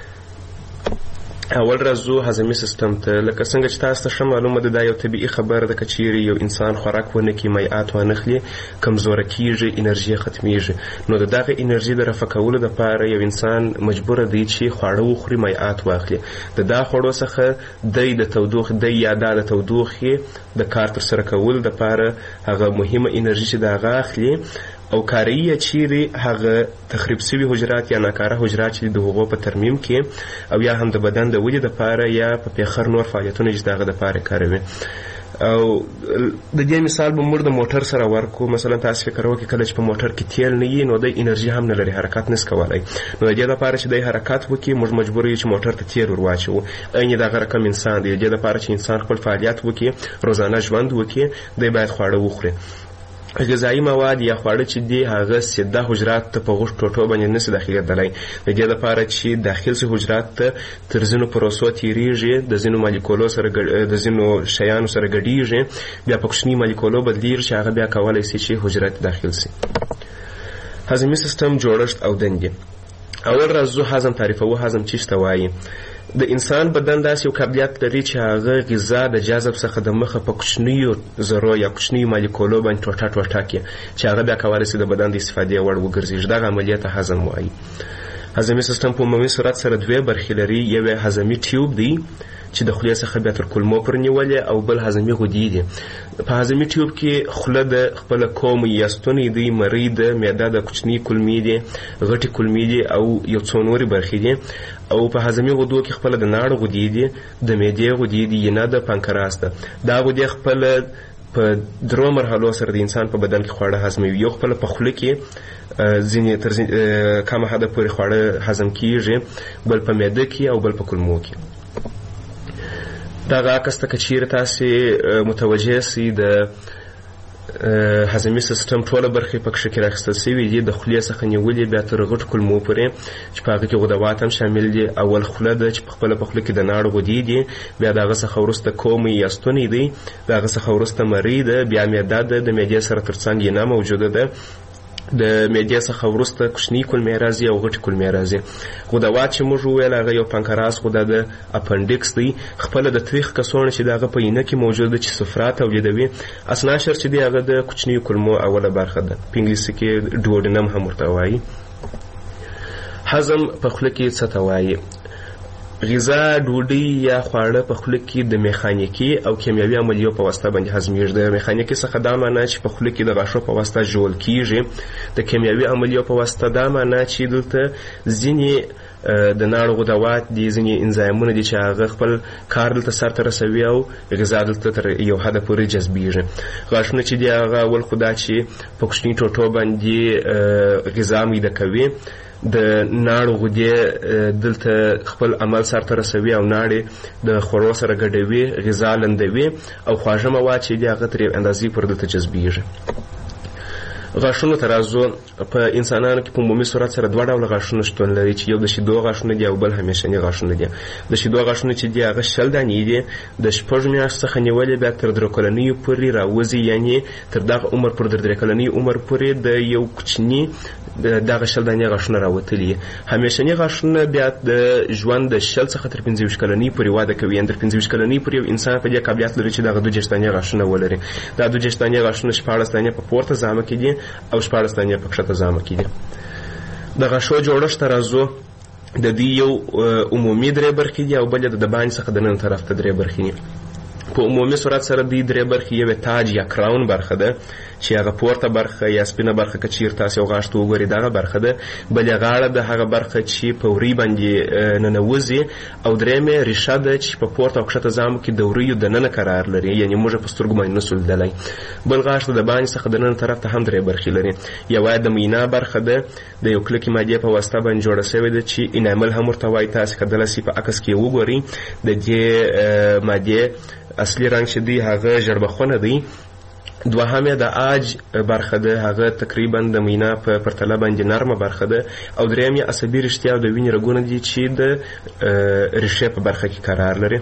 اول راځو هضمي سیستم ته. لکه څنګه چې تاسو ته ښه معلومه ده دا یو طبیعي خبره ده که چیرې یو انسان خوراک ونه کړي، مایعات وانخلي، کمزوره کیږي، انرژي ختمیږي. نو د دغه انرژي د رفع کولو دپاره یو انسان مجبوره دی چې خواړه وخوري، مایعات واخلي. د دا خوړو څخه دی د تودوخې دی یا دا د تودوخې د کار ترسره کولو دپاره هغه مهمه انرژي چې د هغه اخلي او کاریه چیرې هغه تخریب شوي حجرات یا ناکاره حجرات چې د هغو په ترمیم کې او یا هم د بدن د ودې دپاره یا په پیخر نور فعالیتونه چې د هغه دپاره کاروي. او د دې مثال به موږ د موټر سره ورکو. مثلا تاسو فکر وکړئ کله چې په موټر کې تیل نه وي نو د انرژي هم نه لري، حرکت نس کولی. نو د دې لپاره چې د حرکت وکړي موږ مجبور یو چې موټر ته تیل ور واچوو. عین دغه رقم انسان دی. د دې لپاره چې انسان خپل فعالیت وکړي، روزانه ژوند وکړي، دی باید خواړه وخوري. غذایی مواد یا خواړه چې دی هغه سیده حجرات ته په غوښ ټوټو باندې نشي داخلېدلی. د دې لپاره چې داخل شي حجرات ته تر ځینو پروسو تېرېږي، د ځینو مالیکولو سره د ځینو شیانو سره ګډېږي، بیا په کوچني مالیکولو بدلېږي چې هغه بیا کولی شي چې حجرات داخل شي. هضمي سیستم جوړښت او دندې. اول راځو هضم تعریفوو. هضم څه ته وایي؟ د انسان بدن داسې یو قابلیت لري چې هغه غذا د جذب څخه د مخه په کوچنیو ذرو یا کوچنیو مالیکولو باندې ټوټه ټوټه کړي چې هغه بیا کولی شي د بدن د استفادې وړ وګرځېږي. دغه عملیه ته هضم وایي. هضمي سیستم په عمومي صورت سره دوې برخې لري. یو یې هضمي ټیوب دی چې د خولې څخه بیا تر کولمو پورې نیولې، او بل هضمي غدې دي. په هضمي ټیوب کې خوله د خپله کوم یا ستونی دی، مرۍ ده، معده د کوچني کولمې دي، غټې کولمې دي او یو څو نورې برخې دي. او په هضمي غدو کې خپله د ناړو غدې دي، د معدې غدې دي، ینه د پانکراس ده. دا غدې خپله په درو مرحلو سره د انسان په بدن کې خواړه هضموي. یو خپله په خوله کې ځینې تر کمه حده پورې خواړه هضم کیږي، بل په معده کې او بل په کولمو کې. دغه عکس ته که چیرې تاسې متوجه سئ د هضمي سیستم ټوله برخې پکښې کې راخیستل سوي دي، د خولې څخه نیولې بیا تر غټ کولمو پورې چې په هغه کې غدوات هم شامل دي. اول خوله ده چې په خپله په خوله کې د ناړو غدې دي، بیا د هغه څخه وروسته کومې یا ستونی دی، د هغه څخه وروسته مرۍ ده، بیا معده ده، د معدې سره تر څنګ ینه موجوده ده، د معدې څخه وروسته کوچني کولمې راځي او غټې کولمې راځي. غدوات چې موږ وویل هغه یو پانکراس غده ده، اپنډکس دی، خپله د تریخ کڅوړه چې د هغه په اینه کې موجوده ده چې صفرا تولیدوي. اسناشر چې دی هغه د کوچنیو کولمو اوله برخه ده، په انګلیسي کې ډوډنم هم ورته وایي. هضم په خوله کې څه ته وایي؟ غذا ډوډۍ یا خواړه په خوله کې د میخانیکي او کیمیاوي عملیو په واسطه باندې هضمیږي. د میخانیکي څخه دا معنی چې په خوله کې د غاښو په واسطه ژوول کیږي، د کیمیاوي عملیو په واسطه دا معنی چې دلته ځینې د ناړو غدوات دي، ځینې انزایمونه دي چې هغه خپل کار دلته سرته رسوي او غذا دلته تر یو حده پورې جذبیږي. غاښونه چې دي هغه اول خو دا چې په کوچني ټوټو باندې غذا میده کوي، د ناړو غدې دلته خپل عمل سرته رسوي او ناړې د خوړو سره ګډوي، غذا لندوي او خواږه مواد چې دي هغه تر یو اندازې پورې دلته جذبیږي. غاښونو ته راځو. په انسانانو کې په عمومي صورت سره دوه ډوله غاښونه شتون لري چې یو د شیدو غاښونه دي او بل همیشني غاښونه دي. د شیدو غاښونه چې دي هغه شل دانې دي، د شپږو میاشتو څخه نیولې بیا تر درې کلنیو پورې راوځي، یعنې تر دغه عمر پورې تر درې کلنۍ عمر پورې د یو کوچني دغه شل دانې غاښونه راوتلي. همیشني غاښونه بیا د ژوند د شل څخه تر پنځه ویشت کلنۍ پورې واده کوي، یعنې تر پنځه ویشت کلنۍ پورې یو انسان په دې قابلیت لري چې دغه دوه دېرش دانې غاښونه ولري. دا دوه دېرش دانې غاښونه شپاړس دانې په پورته زامه کې دي او شپاړس دانې په کښته زامه کې دي. د غاښو جوړښت ته راځو. د دې یو عمومي درې برخې دي او بل یې د باندې څخه د نن طرف ته درې برخې دي. په عمومي صورت سره دې درې برخې یو تاج یا کراون برخه ده چې هغه پورته برخه یا سپینه برخه که چیرته تاسو یو غاښ ته وګورئ دغه برخه ده، بل یې غاړه ده هغه برخه چې په وری باندې ننوځي، او درېیمې ریښه ده چې په پورته او کښته زامو کې د وریو دننه قرار لري، یعنې موږ په سترګو باندې نسو لیدلی. بل غاښ د باندې څخه د نن طرف ته هم درې برخې لري. یوه د مینا برخه ده، د یو کلکې مادې په واسطه باندې جوړه سوې ده چې انامل هم ورته وایي. تاسې کدلی سي په عکس کې وګورئ د دې مادې اصلي رنګ چې دی هغه ژړبخونه دی. دوهم د آج برخه ده، هغه تقریبا د مینا په پرتله باندې نرمه برخه ده. او درېیم یې عصبي رشتیا او د وینې رګونه دي چې د ریښې په برخه کې قرار لري.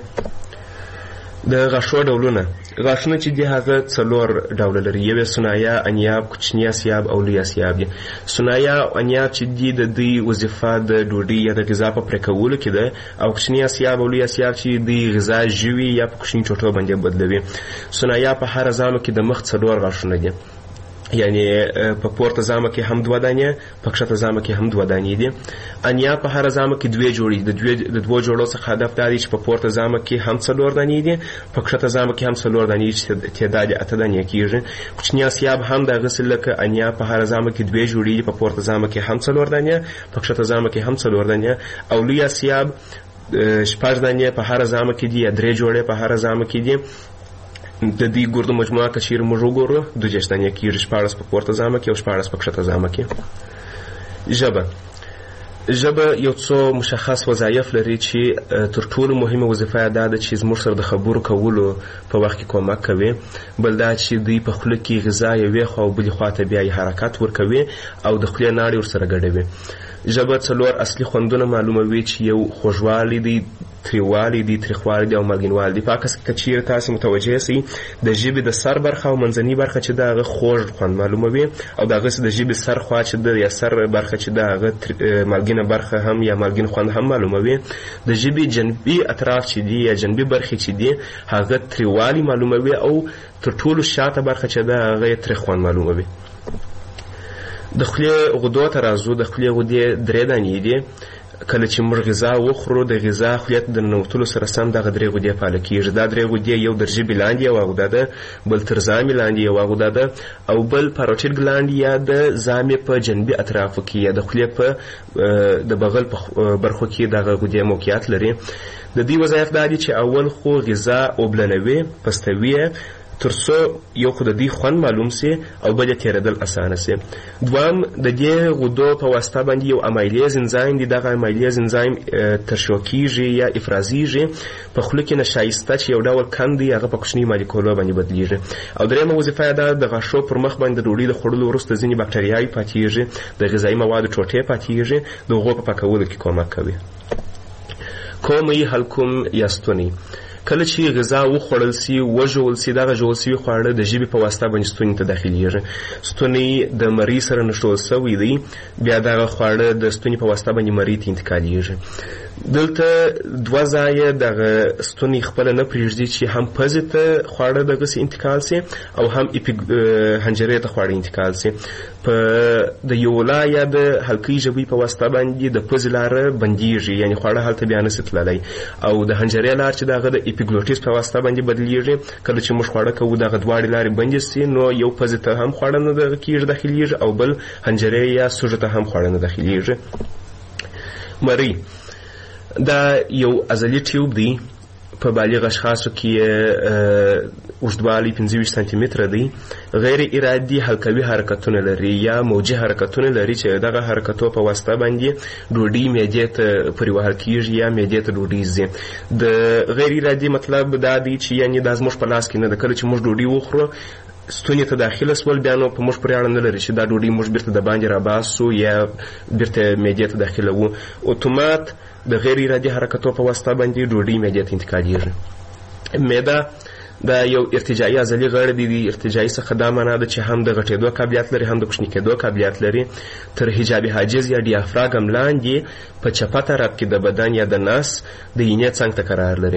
د غاښو ډولونه. غاښونه چې دي هغه څلور ډوله لري. یو یې سنایا، انیاب، کوچني اسیاب او لوی اسیاب دي. سنایا او انیاب چې دي د دوی وظیفه د ډوډۍ یا د غذا په پرې کولو کې ده، او کوچني اسیاب او لوی اسیاب چې د غذا ژوي یا په کوچني ټوټو باندې بدلوي. سنایا په هر زامو کې د مخ څلور غاښونه دي، یعنی په پورته زامه کې هم دوه دانې، په کښته زامه کې هم دوه دانې دي. انیا په هر زامه کې دوه جوړې دي. د دوه جوړو څخه هدف دا دی چې په پورته زامه کې هم څلور دانې دي، په کښته زامه کې هم څلور دانې چې تعداد یې اته دانې کېږي. کوچني اسیاب هم دغسې لکه انیا په هر زامه کې دوه جوړې دي، په پورته زامه کې هم څلور دانې، په کښته زامه کې هم څلور دانې. او لوی اسیاب شپږ دانې په هر زامه کې دي یا درې جوړې په هر زامه کې دي. د دې ګردو مجموعه که چیرې موږ وګورو دوه دېرش دانې کېږي، شپاړس په پورته زامه کې او شپاړس په کښته زامه کې. ژبه. ژبه یو څو مشخص وظایف لري چې تر ټولو مهمه وظیفه یې دا ده چې زموږ سره د خبرو کولو په وخت کې کومک کوي. بل دا چې دوی په خوله کې غذا یوې خوا او بلې خوا ته بیا یې حرکت ورکوي او د خولې ناړې ورسره ګډوي. ژبه څلور اصلي خوندونه معلوموي چې یو خوږوالی دی، تریوالی دی، تریخوالی دی او مالګینوالی دی. په عکس کې که چیرې تاسې متوجه سئ د ژبې د سر برخه او منځنۍ برخه چې ده هغه خوږ خوند معلوموي، او دغسې د ژبې سر خوا چې ده یا سر برخه چې ده هغه مالګینه برخه هم یا مالګین خوند هم معلوموي. د ژبې جنبي اطراف چې دي یا جنبي برخې چې دي هغه تریوالی معلوموي، او تر ټولو شاته برخه چې ده هغه یې تریخ خوند معلوموي. د خولې غدو ته راځو. د خولې غدې درې دانې دي. کله چې موږ غذا وخورو د غذا خولې ته د ننوتلو سره سم دغه درې غدې فعاله کېږي. دا درې غدې یو در ژبې لاندې یوه غده ده، بل تر زامې لاندې یوه غده ده، او بل پاروټیډ ګلانډ یا د زامې په جنبي اطرافو کې یا د خولې په د بغل په برخو کې دغه غدې موقعیت لري. د دې وظایف دا دي چې اول خو غذا اوبلنوي، پستوي، ترڅو یو خو د دې خوند معلوم سي او بل یې تېرېدل اسانه سي. دویم د دې غدو په واسطه باندې یو امایلیز انزایم دی. دغه امایلیز انزایم ترشح کیږي یا افرازیږي په خوله کې نشایسته چې یو ډول کند دی هغه په کوچني مالیکولو باندې بدلیږي. او درېیمه وظیفه یې ده د غاښو پر مخ باندې د ډوډۍ د خوړلو وروسته ځینې بکټریاوې پاتېږي، د غذایي موادو ټوټې پاتېږي، د هغو په پاکولو کې کومک کوي. کومې حلقوم یا ستونی کله چې غذا وخوړل سي وژول سي دغه ژول سوي خواړه د ژبې په واسطه باندې ستوني ته داخليږي. ستونی د مرۍ سره نښلول سوی دی، بیا دغه خواړه د ستوني په واسطه باندې مرۍ ته انتقالیږي. دلته دوه ځایه دغه ستونی خپله نه پرېږدي چې هم پزې ته خواړه دغسې انتقال سي او هم حنجرې ته خواړه انتقال سي. په د یولا یا د حلقې ژبې په واسطه باندې د پزې لاره بندیږي، یعنې خواړه هلته بیا نسي تللی، او د حنجرې لار چې دغه د اپیګلوټیس په واسطه باندې بدلیږي. کله چې موږ خواړه کوو دغه دواړې لارې بندې سي نو یو پزې ته هم خواړه نه دغه کېږي داخلیږي او بل حنجرې یا سوژه ته هم خواړه نه داخلیږي. مرۍ دا یو عضلي ټیوب دی، په بالغ اشخاصو کې اوږدوالی پنځه ویشت سانتي متره دی. غیر ارادي حلقوي حرکتونه لري یا موجي حرکتونه لري چې دغه حرکتو په واسطه باندې ډوډۍ معدې ته پورې وهل کېږي یا معدې ته ډوډۍ ځي. د غیر ارادي مطلب دا دی چې یعنې دا زموږ په لاس کې نه ده. کله چې موږ ډوډۍ وخورو ستوني ته داخله سول بیا نو په موږ پورې اړه نه لري چې دا ډوډۍ موږ بیرته د باندې راباسو یا بیرته معدې ته داخله وو. اتومات د غیر ارادي حرکتو په واسطه باندې ډوډۍ معدې ته انتقالیږي. معده دا یو ارتجاعي عضلي غړی دی. ارتجاعي څخه دا معنا ده چې هم د غټېدو قابلیت لري هم د کوچني کېدو قابلیت لري. تر حجاب حاجز یا ډیافراګم لاندې په چپه طرف کې د بدن یا د نس د اینې څنګ ته قرار لري.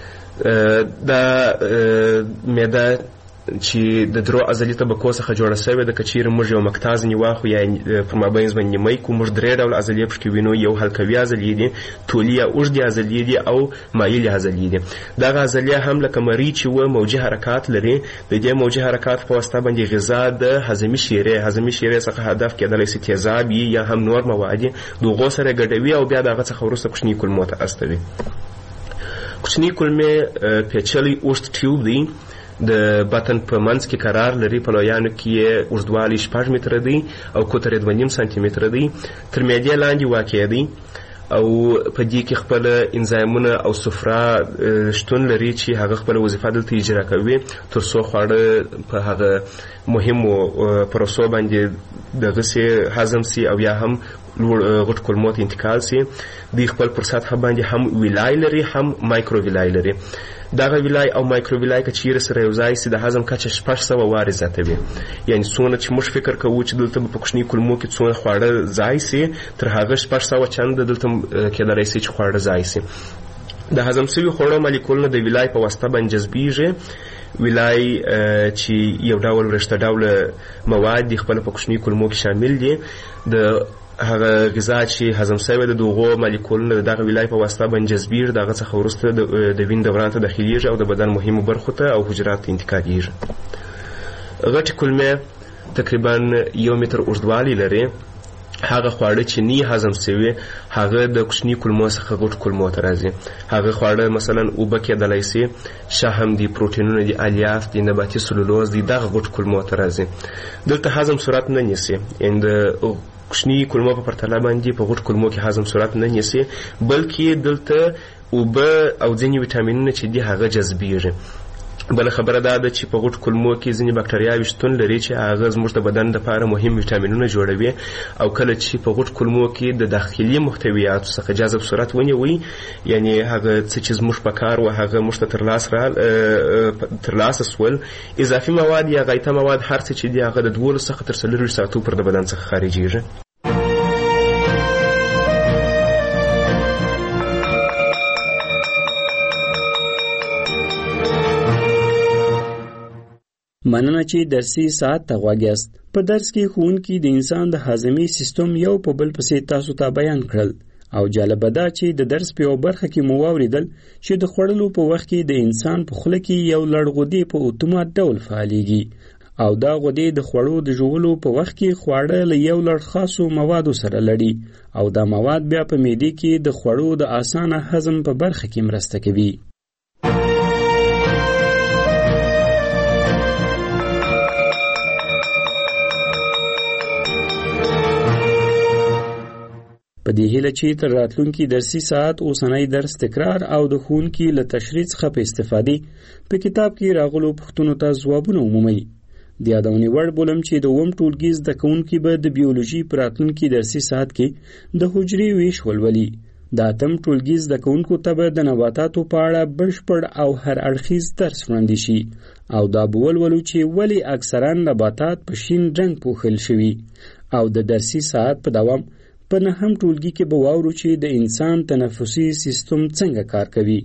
دا معده چې د درو عضلي طبقو څخه جوړه سوې ده. که چیرې موږ یو مکتا ځینې واخلو یا پر مابینځ باندې نیمۍ کړو موږ درې ډوله عضلې پکې وینو. یو حلقوي عضلې دي، طولي یا اوږدې عضلې دي او مایلې عضلې دي. دغه عضلې هم لکه مرۍ چې وه موجي حرکات لري. د دې موجي حرکات په واسطه باندې غذا د هضمي شیرې هضمي شیرې څخه هدف کېدلی سي تیزاب یا هم نور مواد د هغو سره ګډوي او بیا د هغه څخه وروسته کوچني کولمو ته استوي. کوچني کولمې پیچلی اوږد ټیوب دی، د بطن په منځ کې قرار لري. په لویانو کې یې اوږدوالی شپږ متره دی او قطر یې دوه نیم سانتي متره دی. تر معدې لاندې واقع دی او په دې کې خپله انزایمونه او صفرا شتون لري چې هغه خپله وظیفه دلته اجرا کوي تر څو خواړه په هغه مهمو پروسو باندې دغسې هضم سي او یا هم لوړ غټ کولمو ته انتقال سي. دوی خپل پر سطحه باندې هم ویلای لري هم مایکرو ویلای لري. دغه ویلای او مایکرو ویلای که چیرې سره یو ځای سي د هضم کچه شپږ سوه وارې زیاتوي. یعنې څونه چې موږ فکر کوو چې دلته به په کوچني کولمو کې څونه خواړه ځای سي تر هغه شپږ سوه چنده دلته کېدلی سي چې خواړه ځای سي. د هضم سوي خوړو مالیکولونه د ویلای په واسطه باندې جذبیږي. ویلای چې یو ډول ورشته ډوله مواد دي خپله په کوچني کولمو کې شامل دي. د هغه غذا چې هضم سوی ده د هغو مالیکولونه د دغه ویلای په واسطه باندې جذبیږي. د هغه څخه وروسته د وین دوران ته داخلیږي او د بدن مهمو برخو ته او حجراتو ته انتقالیږي. غټې کولمې تقریبا یو متر اوږدوالی لري. هغه خواړه چې نی هضم سوي هغه د کوچني کولمو څخه غټ کولمو ته راځي. هغه خواړه مثلا اوبه کېدلی سي، شحم دي، پروټینونه دي، الیاف دي، نباتي سلولوز دي، دغه غټ کولمو ته راځي. دلته هضم صورت نه نیسي، یعنې د کوچني کولمو په پرتله باندې په غټ کولمو کې هضم صورت نه نیسي، بلکې دلته اوبه او ځینې ویټامینونه چې دي هغه جذبیږي. بله خبره دا ده چې په غټ کولمو کې ځینې بکټریاوې شتون لري چې هغه زموږ د بدن دپاره مهم ویټامینونه جوړوي او کله چې په غټ کولمو کې د داخلي محتویاتو څخه جذب صورت ونیوي، یعنې هغه څه چې زموږ په کار و هغه موږ ته ترلاسه سول، اضافي مواد یا غایطه مواد هر څه چې دي هغه د دولس څخه تر څلورویشت ساعتو پر د بدن څخه خارجیږي. مننه چې درسي ساعت ته غوږ یاست. په درس کې ښوونکي د انسان د هاضمي سیستم یو په بل پسې تاسو ته بیان کړل او جالبه ده چې د درس په یو برخه کې مو واوریدل چې د خوړلو په وخت کې د انسان په خوله کې یو لړ غدې په اتومات ډول فعالیږي او دا غدې د خوړو د ژوولو په وخت کې خواړه له یو لړ خاصو موادو سره لړي او دا مواد بیا په معدې کې د خوړو د اسانه هضم په برخه کې مرسته کوي. په دې هیله چې تر راتلونکي درسي ساعت اوسنی درس تکرار او د ښوونکي له تشریح څخه په استفادې په کتاب کې راغلو پوښتنو ته ځوابونه ومومئ. د یادونې وړ بولم چې د اووم ټولګي زده کوونکي به د بیولوژي په راتلونکي درسي ساعت کې د حجرې ویش ولولي. د اتم ټولګي زده کوونکو ته به د نباتاتو په اړه بشپړ او هر اړخیز درس وړاندې شي او دا به ولولو چې ولې اکثرا نباتات په شین رنګ پوښل شوي او د درسي ساعت په دوام په نهم ټولګي کې به واورو چې د انسان تنفسي سیستم څنګه کار کوي.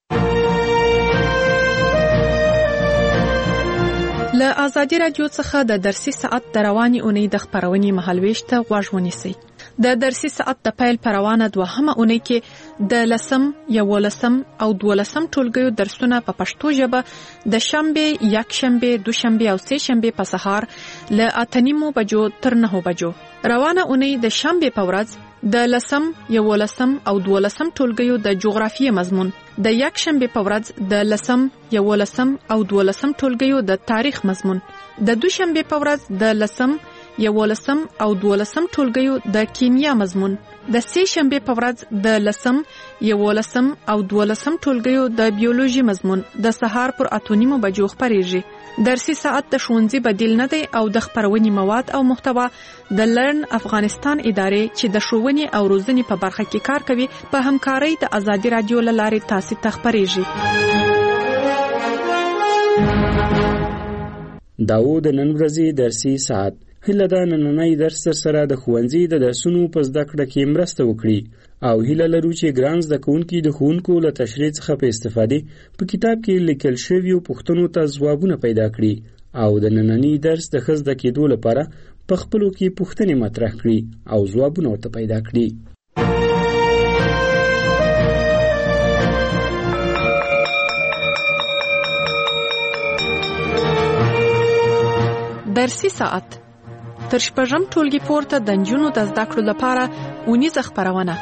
له ازادي راډیو څخه د درسي ساعت د رواني اونۍ د خبرونې مهالويش ته غوږ ونیسئ. د درسي ساعت د پیل پر روانه دوهمه اونۍ کې د لسم، یولسم او دولسم ټولګیو درسونه په پښتو ژبه د شنبه، یکشنبه، دوشنبه او سه شنبه په سهار له اته نیمو بجو تر نهو بجو. روانه اونۍ د شنبه په ورځ د لسم، یولسم او دولسم ټولګیو د جغرافیې مضمون، د یکشنبه په ورځ د لسم، یولسم او دولسم ټولګیو د تاریخ مضمون، د دوشنبه په ورځ د لسم، یولسم او دولسم ټولګیو د کیمیا مضمون، د سه شنبه په ورځ د لسم، یولسم او دولسم ټولګیو د بیولوژي مضمون د سهار پر اته نیمو بجو خبرېږي. درسي ساعت د ښوونځي بدیل نه دی او د خبرونې مواد او محتوا د لرن افغانستان ادارې چې د ښوونې او روزنې په برخه کې کار کوي په همکارۍ د ازادي راډیو له لارې تاسو ته خبرېږي. داو د نن ورځې درسي ساعت هیله ده نننی درس سره د ښوونځي د درسونو په زده کړه کې مرسته وکړي او هیله لرو چې ګران زده کوونکي د ښوونکو له تشریح څخه په استفادې په کتاب کې لیکل شویو پوښتنو ته ځوابونه پیدا کړي او د نننی درس د ښه زده کېدو لپاره په خپلو کې پوښتنې مطرح کړي او ځوابونه ورته پیدا کړي. درسي ساعت تر شپږم ټولګي پورته د نجونو د زده کړو لپاره اونیزه خبرونه.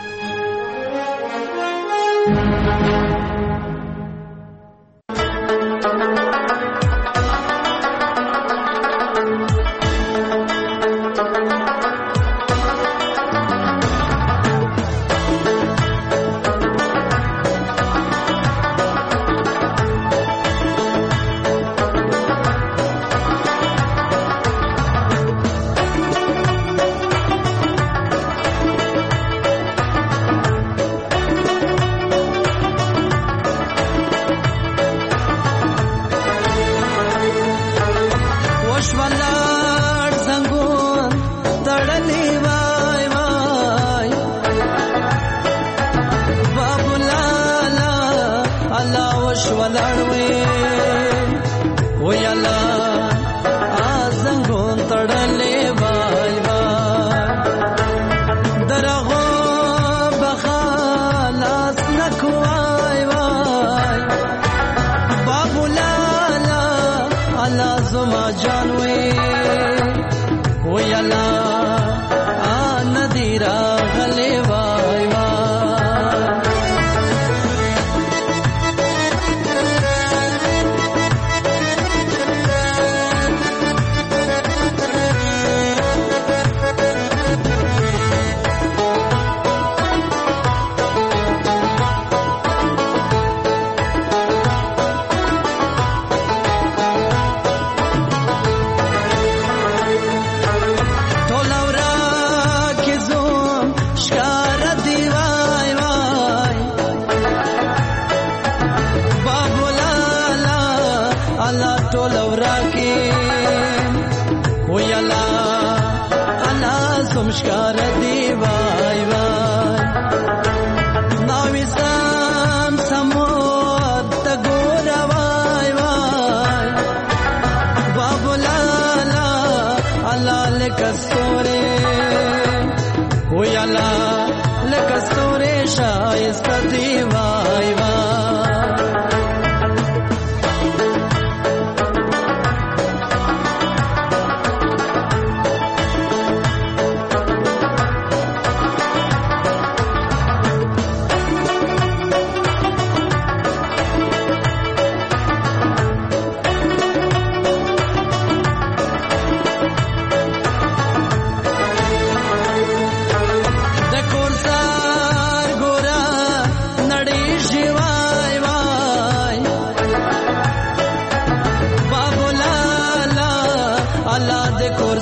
د کورسا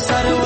سره